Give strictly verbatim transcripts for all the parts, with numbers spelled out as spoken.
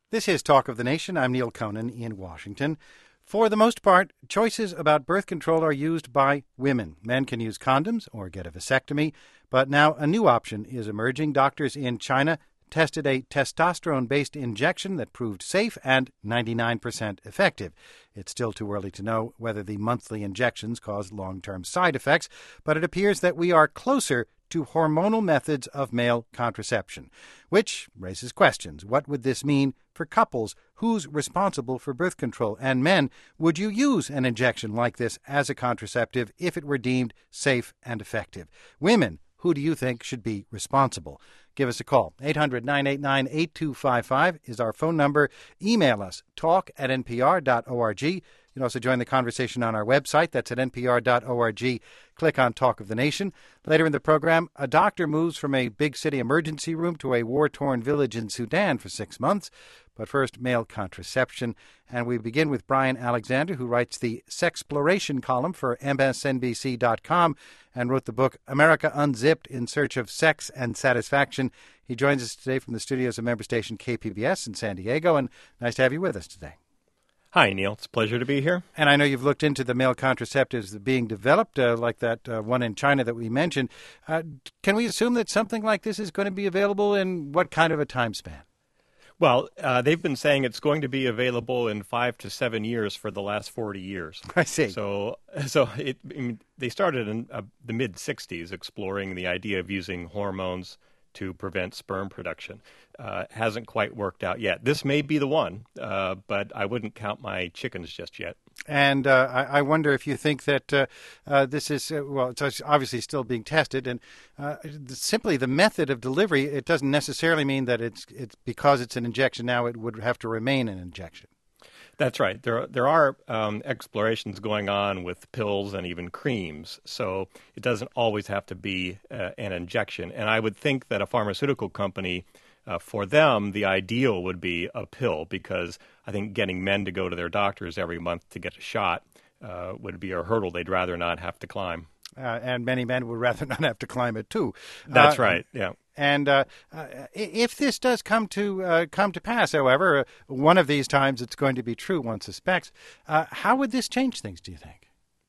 This is Talk of the Nation. I'm Neil Conan in Washington. For the most part, choices about birth control are used by women. Men can use condoms or get a vasectomy, but now a new option is emerging. Doctors in China tested a testosterone-based injection that proved safe and ninety-nine percent effective. It's still too early to know whether the monthly injections cause long-term side effects, but it appears that we are closer to hormonal methods of male contraception, which raises questions. What would this mean for couples? Who's responsible for birth control? And men, would you use an injection like this as a contraceptive if it were deemed safe and effective? Women, who do you think should be responsible? Give us a call. eight hundred, nine eight nine, eight two five five is our phone number. Email us, talk at n p r dot org. You can also join the conversation on our website. That's at n p r dot org. Click on Talk of the Nation. Later in the program, a doctor moves from a big city emergency room to a war-torn village in Sudan for six months. But first, male contraception. And we begin with Brian Alexander, who writes the Sexploration column for M S N B C dot com and wrote the book America Unzipped: In Search of Sex and Satisfaction. He joins us today from the studios of member station K P B S in San Diego, and nice to have you with us today. Hi, Neil. It's a pleasure to be here. And I know you've looked into the male contraceptives that are being developed, uh, like that uh, one in China that we mentioned. Uh, can we assume that something like this is going to be available in what kind of a time span? Well, uh, they've been saying it's going to be available in five to seven years for the last forty years. I see. So, so it, I mean, they started in uh, the mid-sixties exploring the idea of using hormones to prevent sperm production. Uh, hasn't quite worked out yet. This may be the one, uh, but I wouldn't count my chickens just yet. And uh, I, I wonder if you think that uh, uh, this is, uh, well, it's obviously still being tested, and uh, simply the method of delivery, it doesn't necessarily mean that it's it's because it's an injection now it would have to remain an injection. That's right. There, there are um, explorations going on with pills and even creams, so it doesn't always have to be uh, an injection. And I would think that a pharmaceutical company, uh, for them, the ideal would be a pill, because I think getting men to go to their doctors every month to get a shot uh, would be a hurdle they'd rather not have to climb. Uh, and many men would rather not have to climb it, too. That's uh, right, yeah. And uh, uh, if this does come to uh, come to pass, however, uh, one of these times it's going to be true, one suspects, uh, how would this change things, do you think?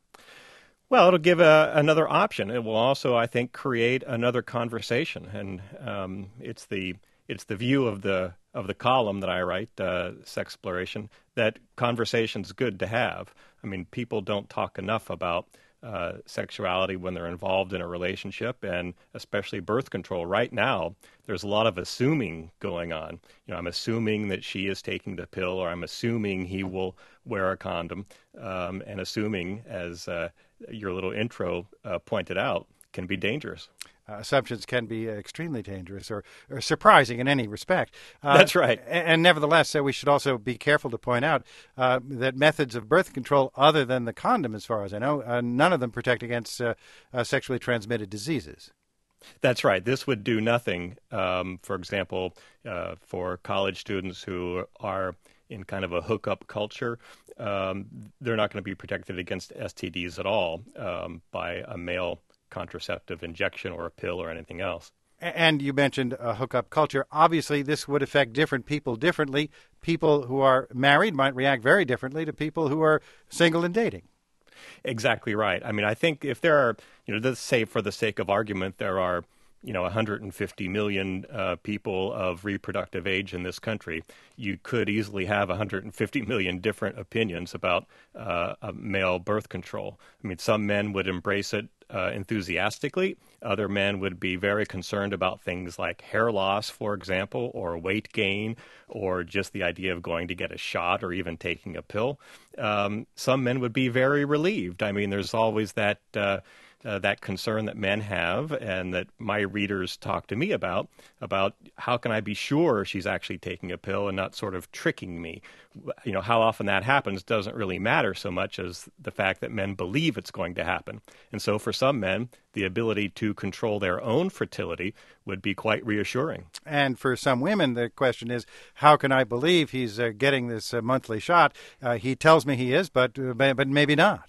Well, it'll give a, another option. It will also, I think, create another conversation. And um, it's the it's the view of the of the column that I write, uh, Sexploration, that conversation's good to have. I mean, people don't talk enough about Uh, sexuality when they're involved in a relationship, and especially birth control. Right now, there's a lot of assuming going on. You know, I'm assuming that she is taking the pill, or I'm assuming he will wear a condom, um, and assuming, as uh, your little intro uh, pointed out, can be dangerous. Uh, assumptions can be extremely dangerous or, or surprising in any respect. Uh, That's right. And, and nevertheless, uh, we should also be careful to point out uh, that methods of birth control, other than the condom, as far as I know, uh, none of them protect against uh, uh, sexually transmitted diseases. That's right. This would do nothing, um, for example, uh, for college students who are in kind of a hookup culture. Um, they're not going to be protected against S T Ds at all um, by a male contraceptive injection or a pill or anything else. And you mentioned a hookup culture. Obviously, this would affect different people differently. People who are married might react very differently to people who are single and dating. Exactly right. I mean, I think if there are, you know, let's say for the sake of argument, there are, you know, one hundred fifty million uh, people of reproductive age in this country, you could easily have one hundred fifty million different opinions about uh, male birth control. I mean, some men would embrace it uh, enthusiastically. Other men would be very concerned about things like hair loss, for example, or weight gain, or just the idea of going to get a shot or even taking a pill. Um, some men would be very relieved. I mean, there's always that uh, uh, that concern that men have, and that my readers talk to me about, about how can I be sure she's actually taking a pill and not sort of tricking me. You know, how often that happens doesn't really matter so much as the fact that men believe it's going to happen. And so for some men, the ability to control their own fertility would be quite reassuring. And for some women, the question is, how can I believe he's uh, getting this uh, monthly shot? Uh, he tells me he is, but uh, but maybe not.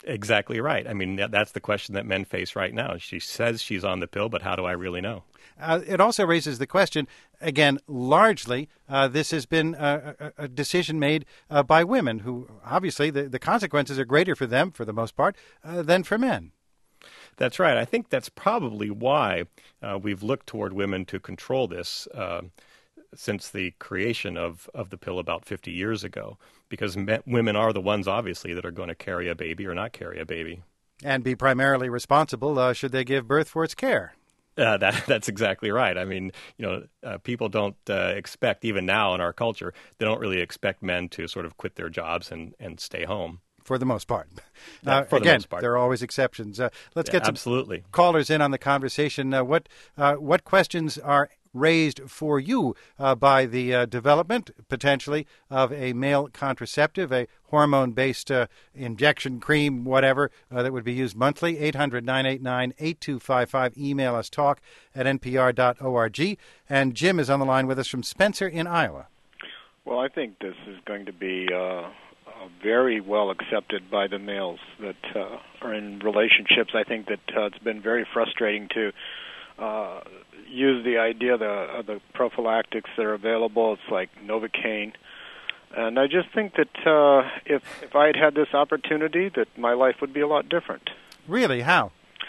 Exactly right. I mean, that's the question that men face right now. She says she's on the pill, but how do I really know? Uh, it also raises the question, again, largely, uh, this has been a, a, a decision made uh, by women who, obviously, the, the consequences are greater for them, for the most part, uh, than for men. That's right. I think that's probably why uh, we've looked toward women to control this uh, since the creation of, of the pill about fifty years ago, because men, women are the ones, obviously, that are going to carry a baby or not carry a baby. And be primarily responsible uh, should they give birth for its care. Uh, that, that's exactly right. I mean, you know, uh, people don't uh, expect, even now in our culture, they don't really expect men to sort of quit their jobs and, and stay home. For the most part. Yeah, uh, for again, the most part. There are always exceptions. Uh, let's get yeah, some absolutely. callers in on the conversation. Uh, what uh, what questions are raised for you uh, by the uh, development, potentially, of a male contraceptive, a hormone-based uh, injection cream, whatever, uh, that would be used monthly? eight hundred, nine eight nine, eight two five five. Email us, talk at n p r dot org. And Jim is on the line with us from Spencer in Iowa. Well, I think this is going to be uh, uh, very well accepted by the males that uh, are in relationships. I think that uh, it's been very frustrating to uh, use the idea of the, of the prophylactics that are available. It's like Novocaine. And I just think that uh, if, if I had had this opportunity, that my life would be a lot different. Really? How?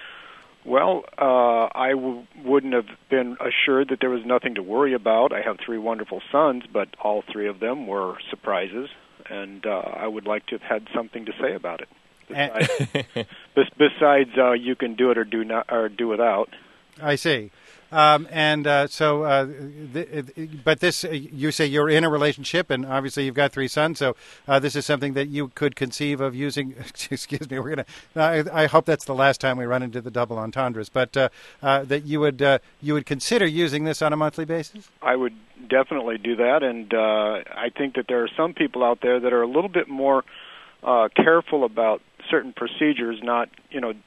Well, uh, I w- wouldn't have been assured that there was nothing to worry about. I have three wonderful sons, but all three of them were surprises, and uh, I would like to have had something to say about it. Besides, besides uh, you can do it or do not, or do without. I see. Um, and uh, so, uh, th- but this, uh, you say you're in a relationship, and obviously you've got three sons, so uh, this is something that you could conceive of using. Excuse me, we're gonna. I, I hope that's the last time we run into the double entendres, but uh, uh, that you would uh, you would consider using this on a monthly basis. I would definitely do that, and uh, I think that there are some people out there that are a little bit more uh, careful about certain procedures, not you know.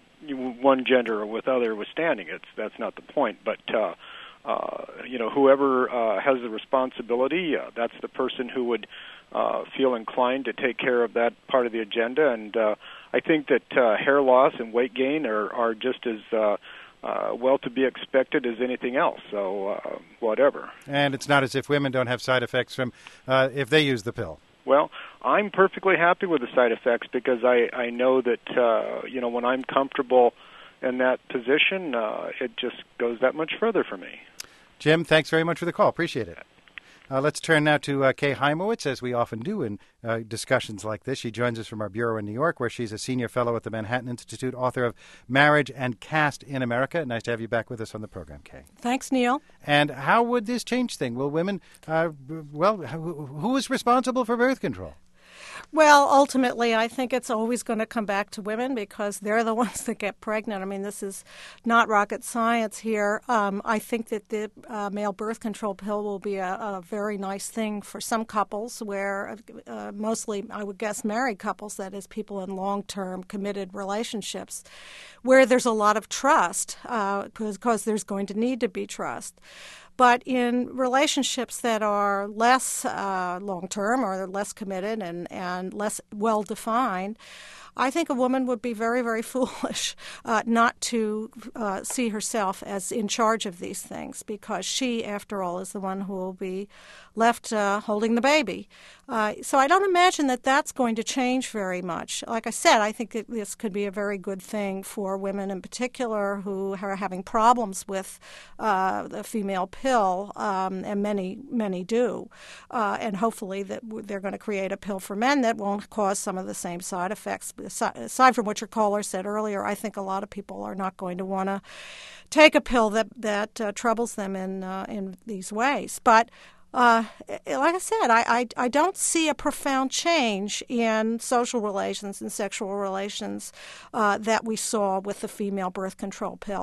one gender or with other withstanding. It's that's not the point. But uh, uh, you know, whoever uh, has the responsibility, uh, that's the person who would uh, feel inclined to take care of that part of the agenda. And uh, I think that uh, hair loss and weight gain are are just as uh, uh, well to be expected as anything else. So uh, whatever. And it's not as if women don't have side effects from uh, if they use the pill. Well, I'm perfectly happy with the side effects because I, I know that, uh, you know, when I'm comfortable in that position, uh, it just goes that much further for me. Jim, thanks very much for the call. Appreciate it. Uh, let's turn now to uh, Kay Heimowitz, as we often do in uh, discussions like this. She joins us from our bureau in New York, where she's a senior fellow at the Manhattan Institute, author of Marriage and Caste in America. Nice to have you back with us on the program, Kay. Thanks, Neil. And how would this change things? Will women, uh, well, who is responsible for birth control? Well, ultimately, I think it's always going to come back to women because they're the ones that get pregnant. I mean, this is not rocket science here. Um, I think that the uh, male birth control pill will be a, a very nice thing for some couples where uh, mostly, I would guess, married couples, that is, people in long-term committed relationships, where there's a lot of trust uh, because there's going to need to be trust. But in relationships that are less uh, long-term or less committed and, and less well-defined, I think a woman would be very, very foolish uh, not to uh, see herself as in charge of these things because she, after all, is the one who will be left uh, holding the baby. Uh, so I don't imagine that that's going to change very much. Like I said, I think that this could be a very good thing for women in particular who are having problems with uh, the female pill, um, and many, many do. Uh, and hopefully that they're going to create a pill for men that won't cause some of the same side effects. Aside from what your caller said earlier, I think a lot of people are not going to want to take a pill that that uh, troubles them in uh, in these ways. But uh, like I said, I, I I don't see a profound change in social relations and sexual relations uh, that we saw with the female birth control pill.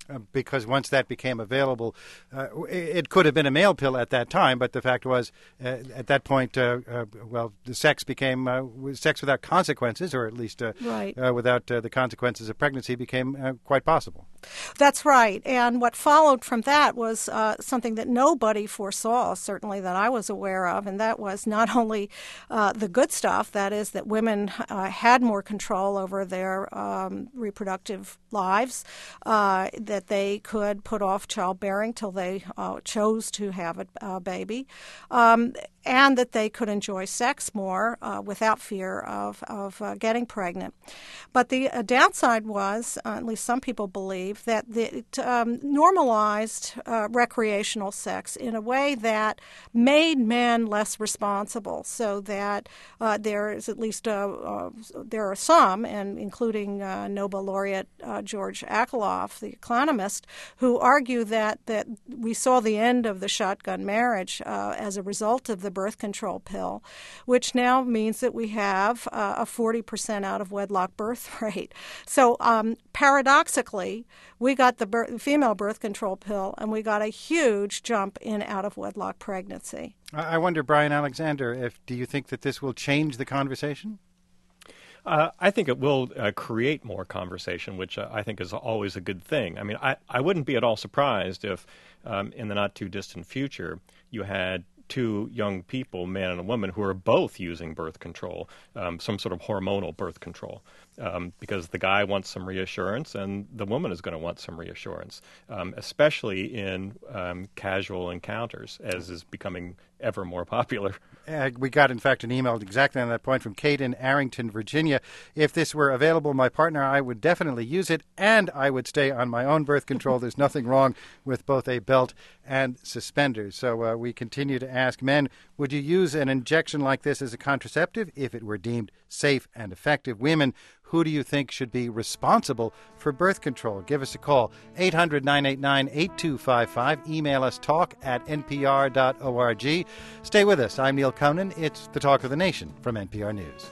Uh, because once that became available, uh, it, it could have been a male pill at that time, but the fact was, uh, at that point, uh, uh, well, the sex became uh, sex without consequences, or at least uh, right. uh, without uh, the consequences of pregnancy, became uh, quite possible. That's right. And what followed from that was uh, something that nobody foresaw, certainly that I was aware of, and that was not only uh, the good stuff, that is, that women uh, had more control over their um, reproductive lives, uh, that they could put off childbearing till they uh, chose to have a, a baby, um, and that they could enjoy sex more uh, without fear of, of uh, getting pregnant. But the uh, downside was, uh, at least some people believe, that it um, normalized uh, recreational sex in a way that made men less responsible, so that uh, there is at least, uh, uh, there are some, and including uh, Nobel laureate uh, George Akerlof, the economist, who argue that, that we saw the end of the shotgun marriage uh, as a result of the birth control pill, which now means that we have uh, a forty percent out of wedlock birth rate. So um, paradoxically, we got the bir- female birth control pill, and we got a huge jump in out of wedlock pregnancy. I wonder, Brian Alexander, if do you think that this will change the conversation? Uh, I think it will uh, create more conversation, which uh, I think is always a good thing. I mean, I, I wouldn't be at all surprised if um, in the not-too-distant future you had two young people, man and a woman, who are both using birth control, um, some sort of hormonal birth control, um, because the guy wants some reassurance and the woman is going to want some reassurance, um, especially in um, casual encounters, as is becoming ever more popular. Uh, we got, in fact, an email exactly on that point from Kate in Arrington, Virginia. If this were available, my partner, I would definitely use it, and I would stay on my own birth control. There's nothing wrong with both a belt and suspenders. So uh, we continue to ask men, would you use an injection like this as a contraceptive if it were deemed safe and effective? Women, who do you think should be responsible for birth control? Give us a call, eight hundred, nine eight nine, eight two five five. Email us, talk at n p r dot org. Stay with us. I'm Neil Conan. It's The Talk of the Nation from N P R News.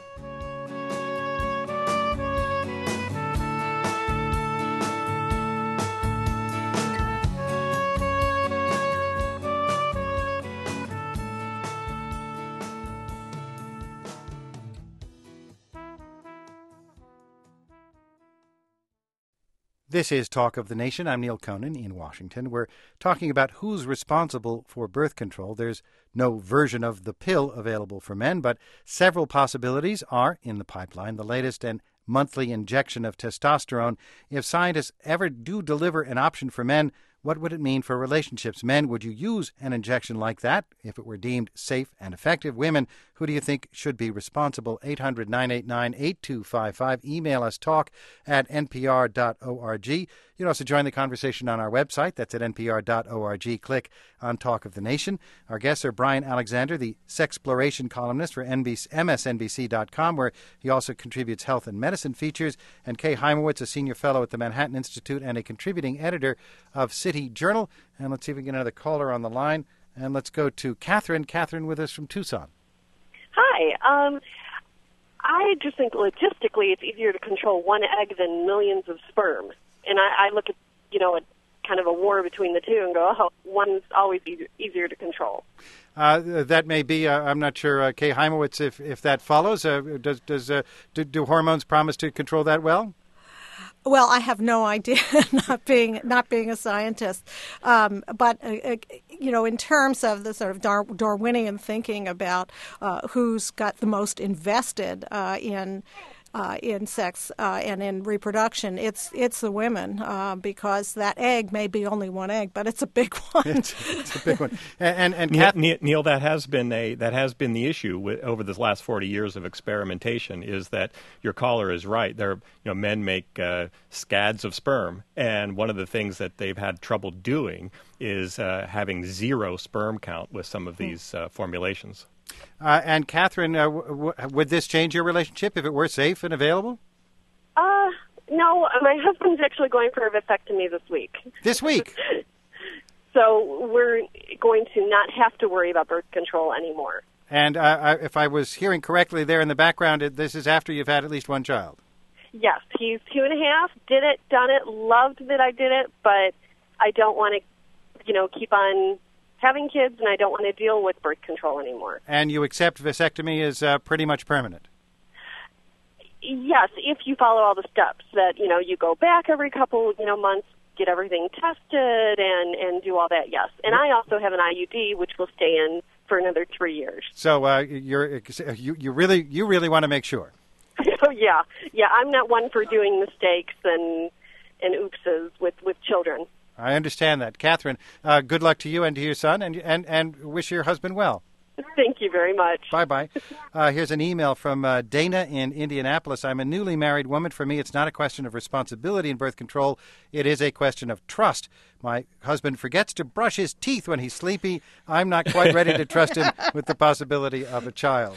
This is Talk of the Nation. I'm Neil Conan in Washington. We're talking about who's responsible for birth control. There's no version of the pill available for men, but several possibilities are in the pipeline. The latest, an monthly injection of testosterone. If scientists ever do deliver an option for men, what would it mean for relationships? Men, would you use an injection like that if it were deemed safe and effective? Women, who do you think should be responsible? eight hundred, nine eight nine, eight two five five. Email us, talk at n p r dot org. You can also join the conversation on our website. That's at n p r dot org. Click on Talk of the Nation. Our guests are Brian Alexander, the sexploration columnist for M S N B C dot com, where he also contributes health and medicine features, and Kay Heimowitz, a senior fellow at the Manhattan Institute and a contributing editor of City Journal. And let's see if we can get another caller on the line. And let's go to Catherine. Catherine with us from Tucson. Hi. Um, I just think logistically it's easier to control one egg than millions of sperm. And I, I look at, you know, a kind of a war between the two and go, oh, one's always easier, easier to control. Uh, that may be. Uh, I'm not sure, uh, Kay Heimowitz, if, if that follows. Uh, does does uh, do, do hormones promise to control that well? Well, I have no idea, not being not being a scientist. Um, but, uh, you know, in terms of the sort of Dar- Darwinian thinking about uh, who's got the most invested uh, in uh, in sex uh, and in reproduction, it's it's the women uh, because that egg may be only one egg, but it's a big one. it's, it's a big one. And and, and Neil, Kath- Neil, that has been a that has been the issue with, over the last forty years of experimentation. Is that your caller is right? There, you know, men make uh, scads of sperm, and one of the things that they've had trouble doing is uh, having zero sperm count with some of these uh, formulations. Uh, and Catherine, uh, w- w- would this change your relationship if it were safe and available? Uh, no, my husband's actually going for a vasectomy this week. This week? So we're going to not have to worry about birth control anymore. And uh, I, if I was hearing correctly there in the background, it, this is after you've had at least one child. Yes, he's two and a half, did it, done it, loved that I did it, but I don't want to, you know, keep on having kids, and I don't want to deal with birth control anymore. And you accept vasectomy is uh, pretty much permanent? Yes, if you follow all the steps that, you know, you go back every couple, you know, months, get everything tested, and, and do all that, yes. And I also have an I U D, which will stay in for another three years. So uh, you're you, you really you really want to make sure? Oh, yeah. Yeah, I'm not one for doing mistakes and and oopses with, with children. I understand that. Catherine, uh, good luck to you and to your son, and and, and wish your husband well. Thank you very much. Bye-bye. Uh, here's an email from uh, Dana in Indianapolis. I'm a newly married woman. For me, it's not a question of responsibility in birth control. It is a question of trust. My husband forgets to brush his teeth when he's sleepy. I'm not quite ready to trust him with the possibility of a child.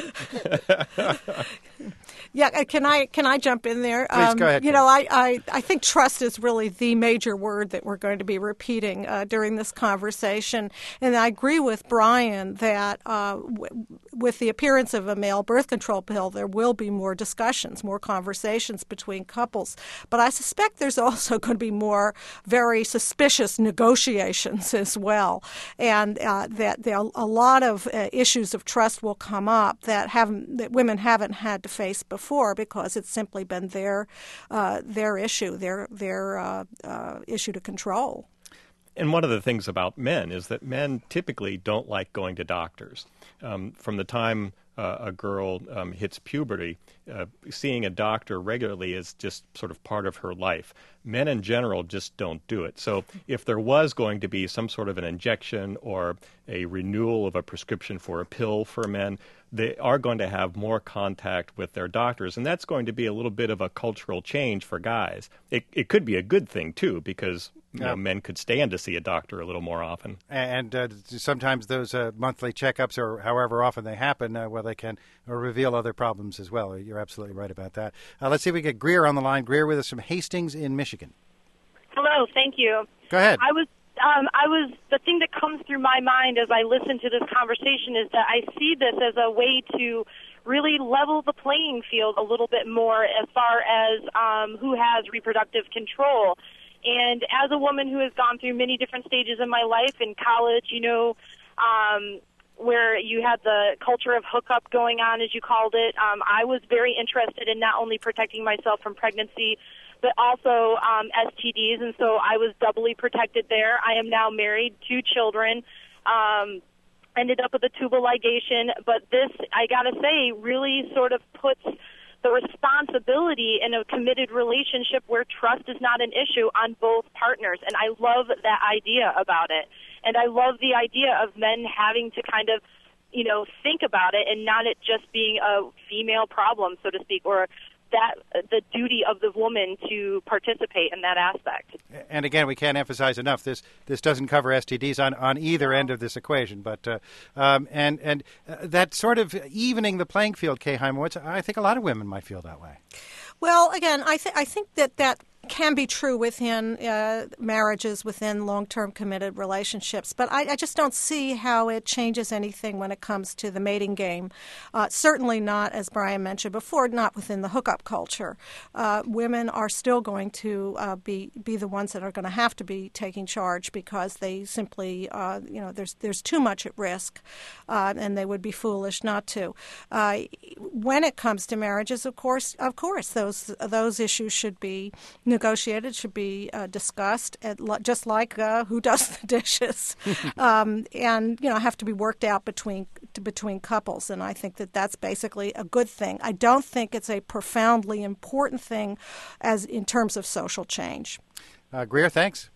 Yeah, can I can I jump in there? Please, um, go ahead. You know, I, I, I think trust is really the major word that we're going to be repeating uh, during this conversation. And I agree with Brian that uh, w- with the appearance of a male birth control pill, there will be more discussions, more conversations between couples. But I suspect there's also going to be more very suspicious negotiations as well, and uh, that there are a lot of uh, issues of trust will come up that haven't that women haven't had to face before because it's simply been their uh, their issue, their their uh, uh, issue to control. And one of the things about men is that men typically don't like going to doctors. Um, from the time uh, a girl um, hits puberty, uh, seeing a doctor regularly is just sort of part of her life. Men in general just don't do it. So if there was going to be some sort of an injection or a renewal of a prescription for a pill for men, they are going to have more contact with their doctors, and that's going to be a little bit of a cultural change for guys. It it could be a good thing, too, because you know, men could stand to see a doctor a little more often. And uh, sometimes those uh, monthly checkups, or however often they happen, uh, well, they can uh, reveal other problems as well. You're absolutely right about that. Uh, let's see if we get Greer on the line. Greer with us from Hastings in Michigan. Hello, thank you. Go ahead. I was, um, I was. The thing that comes through my mind as I listen to this conversation is that I see this as a way to really level the playing field a little bit more as far as um, who has reproductive control. And as a woman who has gone through many different stages in my life, in college, you know, um, where you had the culture of hookup going on, as you called it, um, I was very interested in not only protecting myself from pregnancy, but also um, S T Ds, and so I was doubly protected there. I am now married, two children, um, ended up with a tubal ligation, but this, I got to say, really sort of puts the responsibility in a committed relationship where trust is not an issue on both partners, and I love that idea about it. And I love the idea of men having to kind of, you know, think about it and not it just being a female problem, so to speak, or that the duty of the woman to participate in that aspect. And again, we can't emphasize enough this this doesn't cover S T Ds on, on either end of this equation. But uh, um, and and uh, that sort of evening the playing field, Kay Hymowitz, I think a lot of women might feel that way. Well, again, I, th- I think that that can be true within uh, marriages, within long-term committed relationships. But I, I just don't see how it changes anything when it comes to the mating game. Uh, certainly not, as Brian mentioned before, not within the hookup culture. Uh, women are still going to uh, be be the ones that are going to have to be taking charge because they simply, uh, you know, there's there's too much at risk, uh, and they would be foolish not to. Uh, when it comes to marriages, of course, of course, those those issues should be negotiated, should be uh, discussed, at, just like uh, who does the dishes, um, and you know have to be worked out between between couples. And I think that that's basically a good thing. I don't think it's a profoundly important thing, as in terms of social change. Uh, Greer, thanks.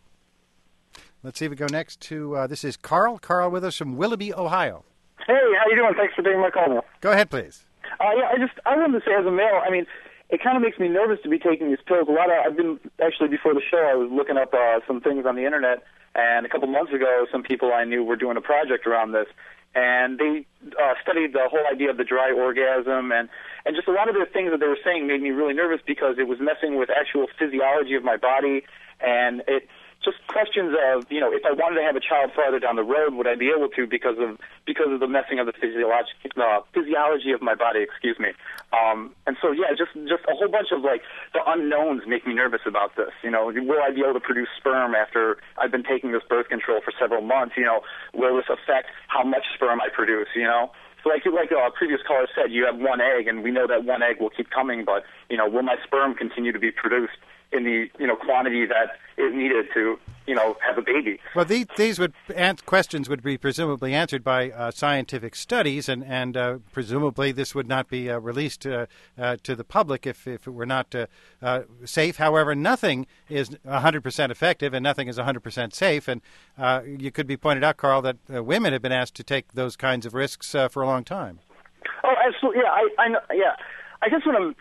Let's see if we go next to uh, this is Carl. Carl with us from Willoughby, Ohio. Hey, how you doing? Thanks for taking my call. Go ahead, please. Uh, yeah, I just I wanted to say as a male, I mean. It kind of makes me nervous to be taking these pills. A lot of I've been actually before the show. I was looking up uh, some things on the internet, and a couple months ago, some people I knew were doing a project around this, and they uh, studied the whole idea of the dry orgasm, and and just a lot of the things that they were saying made me really nervous because it was messing with actual physiology of my body, and it just questions of, you know, if I wanted to have a child farther down the road, would I be able to because of because of the messing of the physiology uh, physiology of my body, excuse me. Um, and so, yeah, just just a whole bunch of, like, the unknowns make me nervous about this. You know, will I be able to produce sperm after I've been taking this birth control for several months? You know, will this affect how much sperm I produce, you know? So like like a previous caller said, you have one egg, and we know that one egg will keep coming, but, you know, will my sperm continue to be produced in the, you know, quantity that is needed to, you know, have a baby? Well, these, these would an- questions would be presumably answered by uh, scientific studies, and, and uh, presumably this would not be uh, released uh, uh, to the public if, if it were not uh, uh, safe. However, nothing is one hundred percent effective and nothing is one hundred percent safe. And uh, you could be pointed out, Carl, that uh, women have been asked to take those kinds of risks uh, for a long time. Oh, absolutely. Yeah, I, I know, yeah. I guess what I'm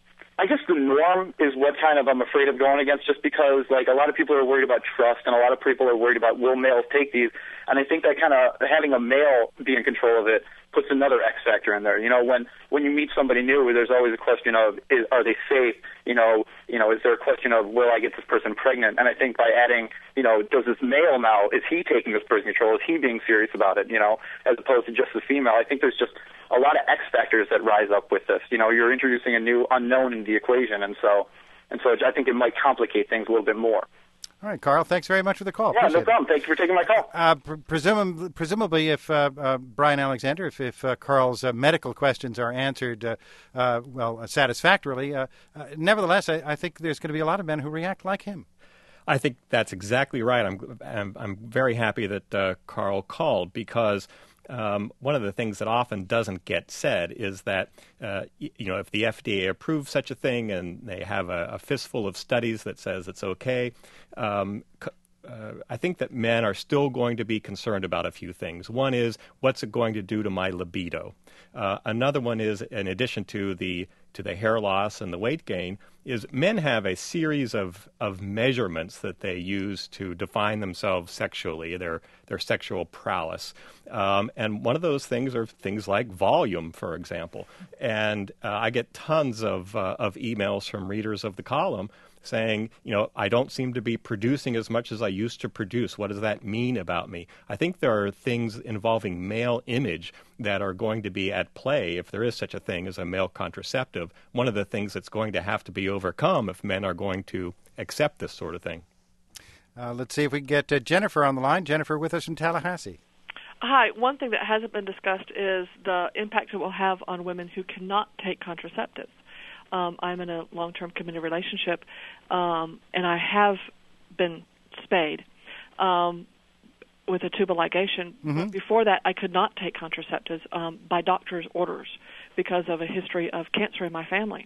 I guess the norm is what kind of I'm afraid of going against, just because, like, a lot of people are worried about trust and a lot of people are worried about will males take these. And I think that kind of having a male be in control of it puts another X factor in there. You know, when when you meet somebody new, there's always a question of, is, are they safe? You know, you know, is there a question of, will I get this person pregnant? And I think by adding, you know, does this male now, is he taking this birth control? Is he being serious about it? You know, as opposed to just the female. I think there's just a lot of X factors that rise up with this. You know, you're introducing a new unknown in the equation, and so and so I think it might complicate things a little bit more. All right, Carl, thanks very much for the call. Yeah, Appreciate no problem. Thank you for taking my call. Uh, pr- presumably, presumably, if uh, uh, Brian Alexander, if, if uh, Carl's uh, medical questions are answered, uh, uh, well, uh, satisfactorily, uh, uh, nevertheless, I, I think there's going to be a lot of men who react like him. I think that's exactly right. I'm I'm, I'm very happy that uh, Carl called, because Um, one of the things that often doesn't get said is that, uh, y- you know, if the F D A approves such a thing and they have a, a fistful of studies that says it's okay, um, c- uh, I think that men are still going to be concerned about a few things. One is, what's it going to do to my libido? Uh, another one is, in addition to the to the hair loss and the weight gain, is men have a series of, of measurements that they use to define themselves sexually, their their sexual prowess. Um, and one of those things are things like volume, for example. And uh, I get tons of uh, of emails from readers of the column saying, you know, I don't seem to be producing as much as I used to produce. What does that mean about me? I think there are things involving male image that are going to be at play if there is such a thing as a male contraceptive. One of the things that's going to have to be overcome if men are going to accept this sort of thing. Uh, let's see if we can get uh, Jennifer on the line. Jennifer with us in Tallahassee. Hi. One thing that hasn't been discussed is the impact it will have on women who cannot take contraceptives. Um, I'm in a long-term committed relationship, um, and I have been spayed um, with a tubal ligation. Mm-hmm. Before that, I could not take contraceptives um, by doctor's orders because of a history of cancer in my family.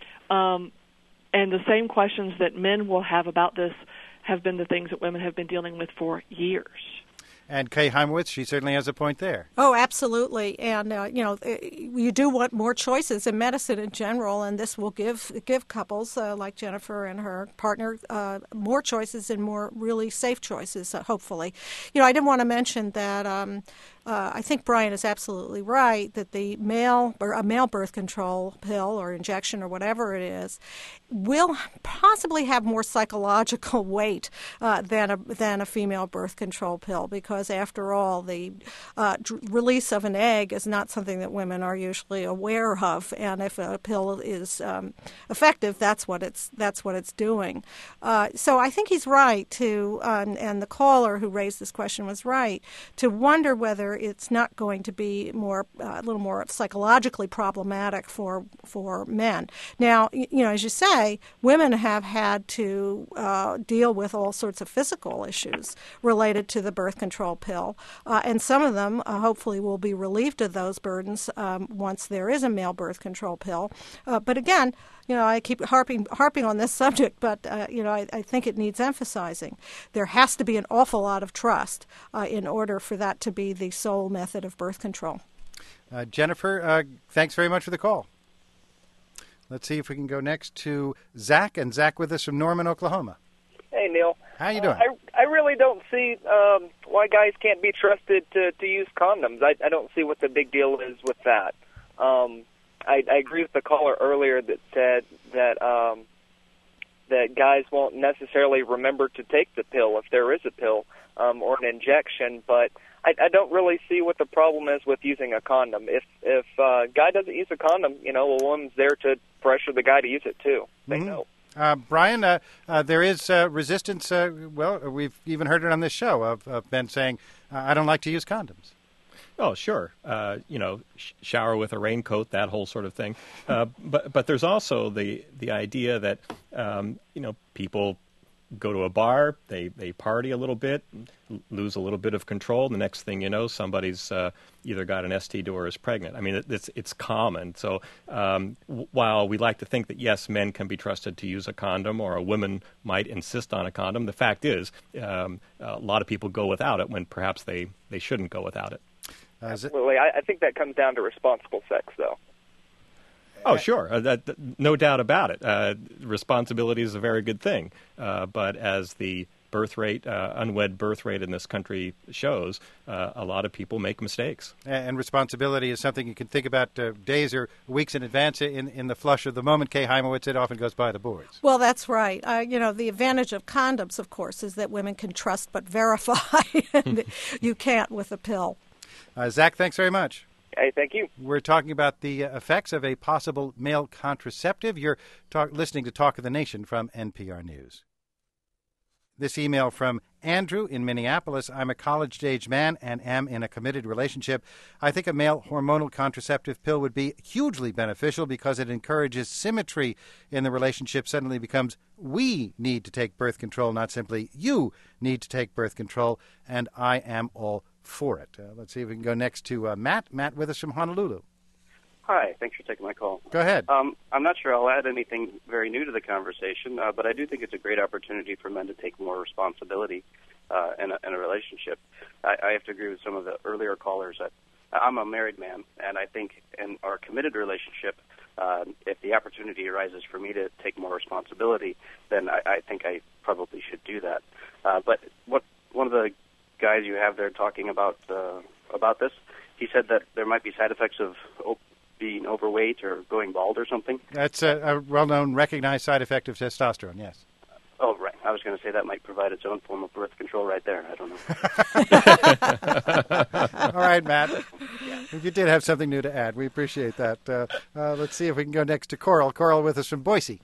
Um, and the same questions that men will have about this have been the things that women have been dealing with for years. And Kay Heimowitz, she certainly has a point there. Oh, absolutely. And, uh, you know, you do want more choices in medicine in general, and this will give give couples uh, like Jennifer and her partner uh, more choices and more really safe choices, uh, hopefully. You know, I did want to mention that um, uh, I think Brian is absolutely right that the male or a male birth control pill or injection or whatever it is will possibly have more psychological weight uh, than a than a female birth control pill, because after all, the uh, d- release of an egg is not something that women are usually aware of, and if a pill is um, effective, that's what it's that's what it's doing. Uh, so I think he's right to, uh, and the caller who raised this question was right to wonder whether it's not going to be more uh, a little more psychologically problematic for for men. Now, you know, as you say, women have had to uh, deal with all sorts of physical issues related to the birth control pill, uh, and some of them uh, hopefully will be relieved of those burdens um, once there is a male birth control pill. Uh, but again, you know, I keep harping harping on this subject, but uh, you know, I, I think it needs emphasizing. There has to be an awful lot of trust uh, in order for that to be the sole method of birth control. Uh, Jennifer, uh, thanks very much for the call. Let's see if we can go next to Zach, and Zach with us from Norman, Oklahoma. Hey, Neil. How you doing? Uh, I, I really don't see um, why guys can't be trusted to, to use condoms. I, I don't see what the big deal is with that. Um, I, I agree with the caller earlier that said that um, that guys won't necessarily remember to take the pill if there is a pill um, or an injection. But I, I don't really see what the problem is with using a condom. If if a guy doesn't use a condom, you know, a woman's there to pressure the guy to use it too. They mm-hmm. know. Uh, Brian, uh, uh, there is uh, resistance. Uh, well, we've even heard it on this show of, of men saying, uh, "I don't like to use condoms." Oh, sure. Uh, you know, sh- shower with a raincoat, that whole sort of thing. Uh, but but there's also the the idea that um, you know, people go to a bar, they, they party a little bit, lose a little bit of control. The next thing you know, somebody's uh, either got an S T D or is pregnant. I mean, it, it's it's common. So um, w- while we like to think that, yes, men can be trusted to use a condom, or a woman might insist on a condom, the fact is um, a lot of people go without it when perhaps they, they shouldn't go without it. Uh, Absolutely. I, I think that comes down to responsible sex, though. Oh, sure. Uh, that, that, no doubt about it. Uh, responsibility is a very good thing. Uh, but as the birth rate, uh, unwed birth rate in this country shows, uh, a lot of people make mistakes. And responsibility is something you can think about uh, days or weeks in advance. In, in the flush of the moment, Kay Heimowitz, it often goes by the boards. Well, that's right. Uh, you know, the advantage of condoms, of course, is that women can trust but verify. And you can't with a pill. Uh, Zach, thanks very much. Hey, thank you. We're talking about the uh, effects of a possible male contraceptive. You're talk- listening to Talk of the Nation from N P R News. This email from Andrew in Minneapolis. I'm a college-age man and am in a committed relationship. I think a male hormonal contraceptive pill would be hugely beneficial because it encourages symmetry in the relationship. Suddenly becomes we need to take birth control, not simply you need to take birth control, and I am all for it. Uh, let's see if we can go next to uh, Matt. Matt with us from Honolulu. Hi, thanks for taking my call. Go ahead. Um, I'm not sure I'll add anything very new to the conversation, uh, but I do think it's a great opportunity for men to take more responsibility uh, in, a, in a relationship. I, I have to agree with some of the earlier callers that I'm a married man, and I think in our committed relationship, uh, if the opportunity arises for me to take more responsibility, then I, I think I probably should do that. Uh, but what one of the guys you have there talking about uh, about this, he said that there might be side effects of op- being overweight or going bald or something. That's a, a well-known, recognized side effect of testosterone, yes. Oh, right. I was going to say that might provide its own form of birth control right there. I don't know. All right, Matt. You did have something new to add. We appreciate that. Uh, uh, let's see if we can go next to Coral. Coral with us from Boise.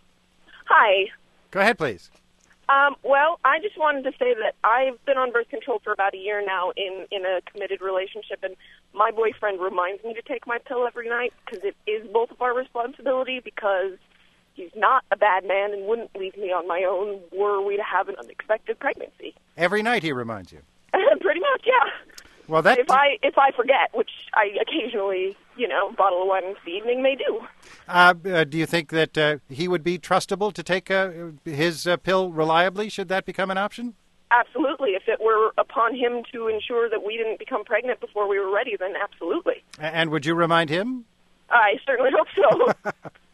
Hi. Go ahead, please. Um, well, I just wanted to say that I've been on birth control for about a year now in, in a committed relationship, and my boyfriend reminds me to take my pill every night because it is both of our responsibility, because he's not a bad man and wouldn't leave me on my own were we to have an unexpected pregnancy. Every night he reminds you? Pretty much, yeah. Well, that if I if I forget, which I occasionally, you know, bottle of wine in the evening may do. Uh, uh, do you think that uh, he would be trustable to take uh, his uh, pill reliably? Should that become an option? Absolutely. If it were upon him to ensure that we didn't become pregnant before we were ready, then absolutely. And would you remind him? I certainly hope so.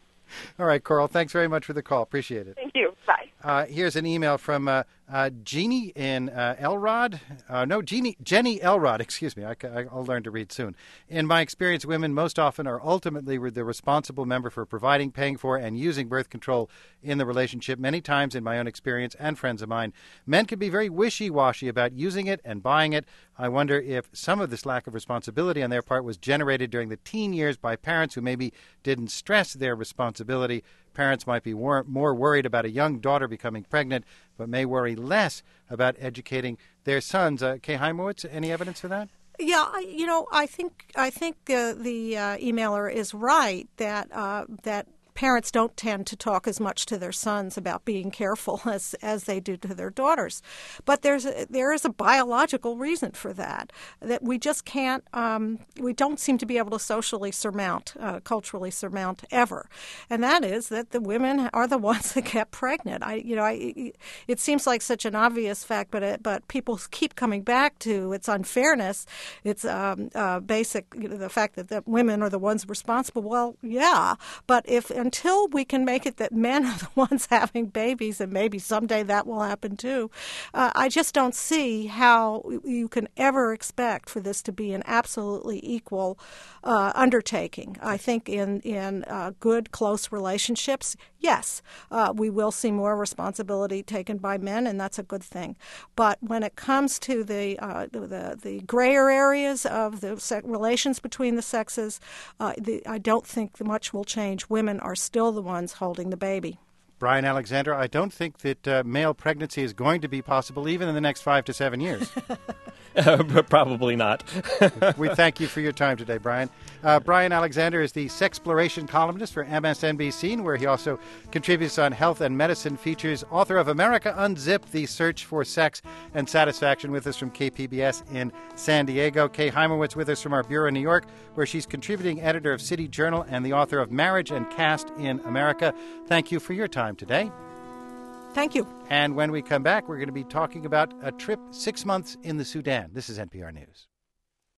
All right, Coral, thanks very much for the call. Appreciate it. Thank you. Bye. Uh, here's an email from uh, uh, Jeannie in uh, Elrod. Uh, no, Jeannie, Jenny Elrod, excuse me. I, I'll learn to read soon. In my experience, women most often are ultimately the responsible member for providing, paying for, and using birth control in the relationship. Many times in my own experience and friends of mine, men can be very wishy-washy about using it and buying it. I wonder if some of this lack of responsibility on their part was generated during the teen years by parents who maybe didn't stress their responsibility. Parents might be wor- more worried about a young daughter becoming pregnant, but may worry less about educating their sons. Uh, Kay Heimowitz, any evidence for that? Yeah, I, you know, I think I think uh, the uh, emailer is right that uh, that parents don't tend to talk as much to their sons about being careful as as they do to their daughters. But there's a, there is a biological reason for that, that we just can't, um, we don't seem to be able to socially surmount, uh, culturally surmount ever. And that is that the women are the ones that get pregnant. I, you know, I, it seems like such an obvious fact, but it, but people keep coming back to its unfairness. It's um, uh, basic, you know, the fact that the women are the ones responsible. Well, yeah, but if until we can make it that men are the ones having babies, and maybe someday that will happen too, uh, I just don't see how you can ever expect for this to be an absolutely equal uh, undertaking. I think in, in uh, good, close relationships, yes, uh, we will see more responsibility taken by men, and that's a good thing. But when it comes to the uh, the, the grayer areas of the se- relations between the sexes, uh, the, I don't think much will change. Women are still the ones holding the baby. Brian Alexander, I don't think that uh, male pregnancy is going to be possible even in the next five to seven years. Uh, probably not. We thank you for your time today, Brian. Uh, Brian Alexander is the Sexploration columnist for M S N B C, where he also contributes on health and medicine features, author of America Unzipped, The Search for Sex and Satisfaction, with us from K P B S in San Diego. Kay Heimowitz with us from our bureau in New York, where she's contributing editor of City Journal and the author of Marriage and Caste in America. Thank you for your time today. Thank you. And when we come back, we're going to be talking about a trip six months in the Sudan. This is N P R News.